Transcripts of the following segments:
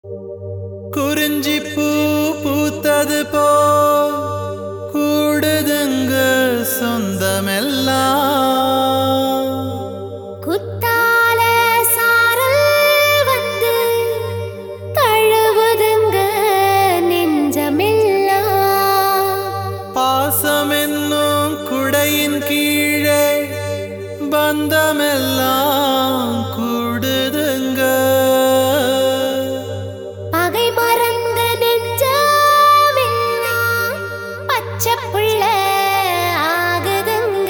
குறிஞ்சி பூ பூத்தது போல் கூடுதுங்க சொந்தமெல்லாம். குத்தால சாரல் வந்து தழுவுதுங்க நெஞ்சமெல்லாம். பாசம் என்னும் குடையின் கீழே பந்தமெல்லாம் கூடுதுங்க. பகை மறந்த நெஞ்சமெல்லாம் பச்சை புள்ள ஆகுதுங்க.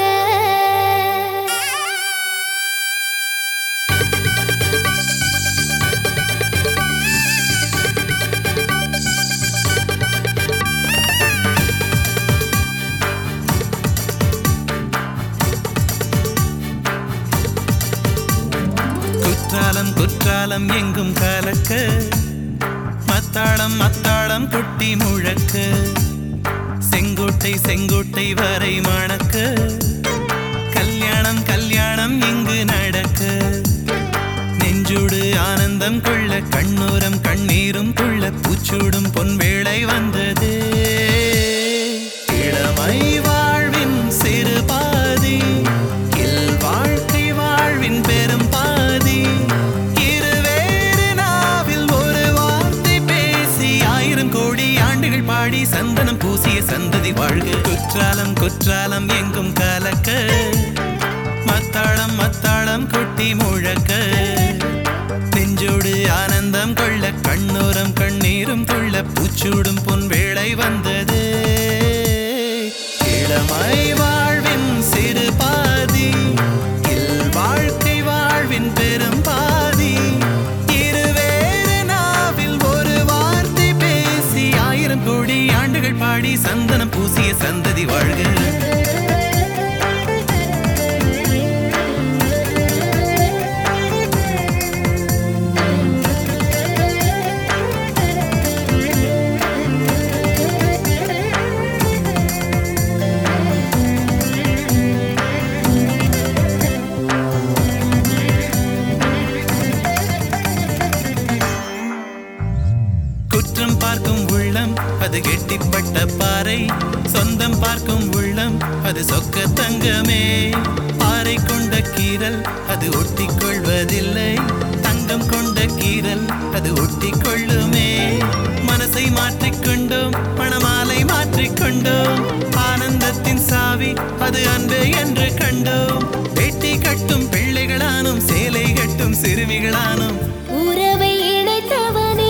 குற்றாலம் குற்றாலம் எங்கும் கலக்க, மத்தாளம் மத்தாளம் கொட்டி முழக்க, செங்கோட்டை செங்கோட்டை வரை மணக்க, கல்யாணம் கல்யாணம் இங்கு நடக்க. நெஞ்சோடு ஆனந்தம் கொள்ள, கண்ணோரம் கண்ணீரும் கொள்ள, பூச்சூடும் பொன்வேளை வந்தது. இளமை வாழ்வின் சிறு பாதி, இல் வாழ்க்கை வாழ்வின் பெரும் பாதி. இருவேறு நாவில் ஒரு வார்த்தை பேசி, 1000 கோடி ஆண்டுகள் பாடி, சந்தனம் பூசிய சந்ததி வாழ்க. குற்றாலம் குற்றாலம் எங்கும் கலக்க, மத்தாளம் மத்தாளம் கொட்டி முழக்க, நெஞ்சோடு ஆனந்தம் கொள்ள, கண்ணோரம் கண்ணீரும் கொள்ள, பூச்சூடும் பொன்வேளை வந்தது. இளமை வாழ்வின் சிறு பாதி, இல் வாழ்க்கை வாழ்வின் பெரும் பாதி. இருவேறு நாவில் ஒரு வார்த்தை பேசி, 1000 கோடி ஆண்டுகள் பாடி, சந்தனம் பூசிய சந்ததி வாழ்க. குற்றம் பார்க்கும் உள்ளம் அது கெட்டிப்பட்ட பாறை, சொந்தம் பார்க்கும் உள்ளம் அது சொக்க தங்கமே. பாறை கொண்ட கீரல் அது ஒட்டிக் கொள்வதில்லை, தங்கம் கொண்ட கீரல் அது ஒட்டிக் கொள்ளுமே. மனசை மாற்றிக்கொண்டோம், மணமாலை மாற்றிக்கொண்டோம், ஆனந்தத்தின் சாவி அது அன்பே என்று கண்டோம். வெட்டி கட்டும் பிள்ளைகளானோம், சேலை கட்டும் சிறுமிகளானோம். உறவை இணைத்தவனே,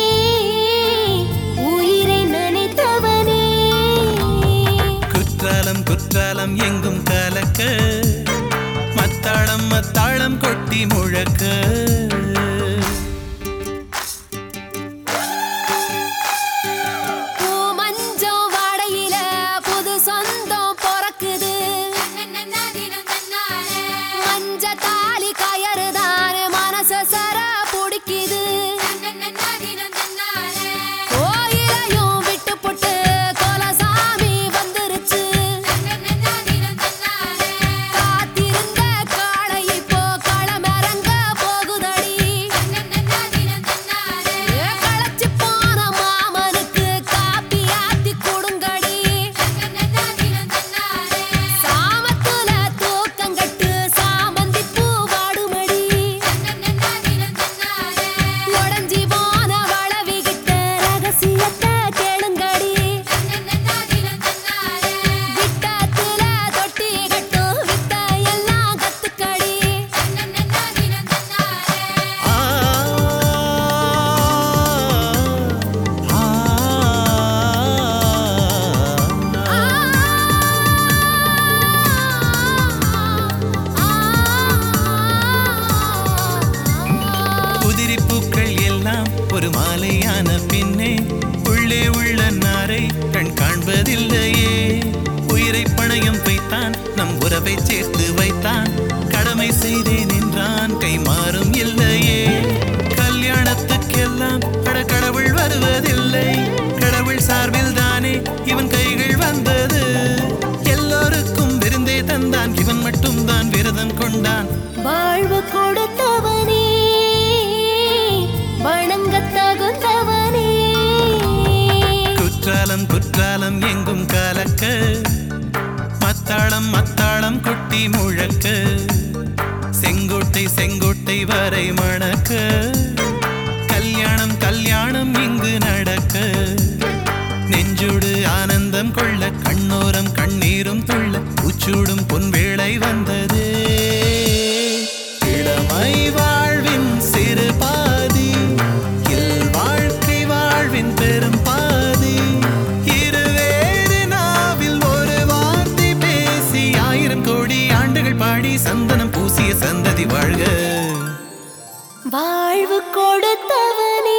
உயிரை நினைத்தவனே. குற்றாலம் குற்றாலம் எங்கும் கலக்க, மத்தாளம் மத்தாளம் கொட்டி முழக்க. பூமஞ்சம் வாடையில புது சொந்தம் பொறக்குது. மஞ்ச தாலி கயறுதானே மனச சர பிடிக்குது. கோயிலையும் விட்டு போட்டு கோலசாமி வந்துருச்சு. காத்திருந்த காளை இப்போ களமிறங்க போகுதடி. களைச்சு போன மாமனுக்கு காப்பி ஆத்தி கொடுங்கடி. சாமத்துல தூக்கங்கட்டு சாமந்தி பூ வாடுமடி. உடஞ்சி போன வளவிகிட்ட ரகசியத்தை கேளுங்கடி. விட்டத்துல தொட்டி கட்டும் வித்த எல்லாம் கத்துக்கடி. ஆ, ஆ, உதிரி பூக்கள் எல்லாம் ஒரு மாலையான பின்னே, உள்ளே உள்ள நாரை கண் காண்பதில்லையே. உயிரை பணயம் வைத்தான், நம் உறவை சேர்த்து வைத்தான், கடமை செய்தேன் என்றான், கை மாறும் இல்லையே. கல்யாணத்துக்கெல்லாம் கடவுள் வருவதில்லை, கடவுள் சார்பில் தானே இவன் கைகள் வந்தது. எல்லோருக்கும் விருந்தே தந்தான், இவன் மட்டும் தான் விரதம் கொண்டான். வாழ்வு கொடுத்தவனே வணங்கத்தகுந்த குற்றாலம் குற்றாலம் எங்கும் கலக்க மத்தாளம் மத்தாளம் கொட்டி முழக்க செங்கோட்டை செங்கோட்டை வரை மணக்க கல்யாணம் கல்யாணம் இங்கு நடக்க நெஞ்சோடு ஆனந்தம் கொள்ள கண்ணோரம் கண்ணீரும் துள்ள உச்சூடும் பொன்வேளை வந்தது இளமை வாழ்வின் சிறு பாதி இல் வாழ்க்கை வாழ்வின் பெரும் பாதி இருவேறு நாவில் ஒரு வார்த்தை பேசி 1000 கோடி ஆண்டுகள் பாடி சந்தனம் பூசிய சந்ததி வாழ்க வாழ்வு கொடுத்தவனே